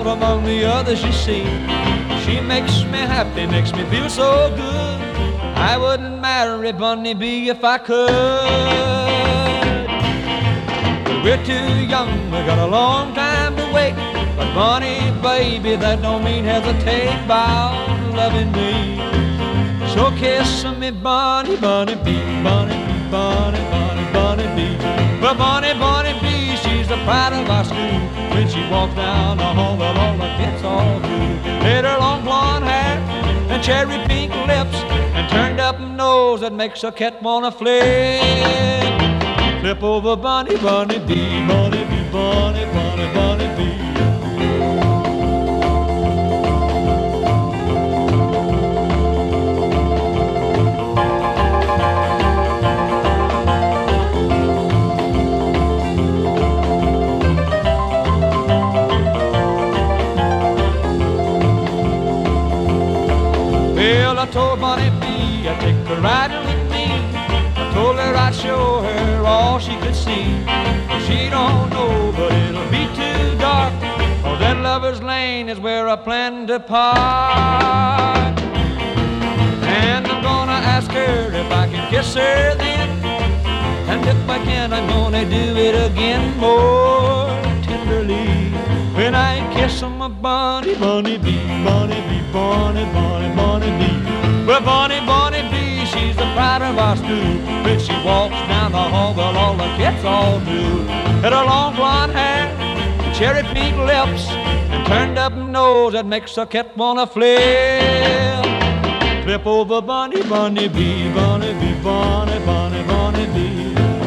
among the others you see. She makes me happy, makes me feel so good. I wouldn't marry Bunny Bee if I could. But we're too young, we got a long time to wait. But Bunny, baby, that don't mean hesitate about loving me. So kiss me, Bunny, Bunny Bee, Bunny Bee, Bunny, Bunny, Bunny Bee. But Bunny, Bunny Bee, she's the pride of our school. When she walks down the hall, well, all the kids all do. Had her long blonde hair and cherry pink lips and turned up nose that makes a cat wanna flip. Flip over Bunny, Bunny Bee, Bunny Bee, Bunny, Bunny, Bunny Bee. Well, I told Bunny Bee I'd take her riding with me. I told her I'd show her all she could see. She don't know, but it'll be too dark. Oh, that Lover's Lane is where I plan to park. And I'm gonna ask her if I can kiss her then. And if I can, I'm gonna do it again more tenderly. When I kiss my Bunny, Bunny Bee, Bunny Bee, Bunny, Bunny, Bunny Bee. Well, Bunny, Bunny Bee, she's the pride of our school. When she walks down the hall, well, all the kids all do. Had her long blonde hair, and cherry pink lips, and turned up nose that makes a cat wanna flip. Flip over Bunny, Bunny Bee, Bunny Bee, Bunny, Bunny, Bunny Bee.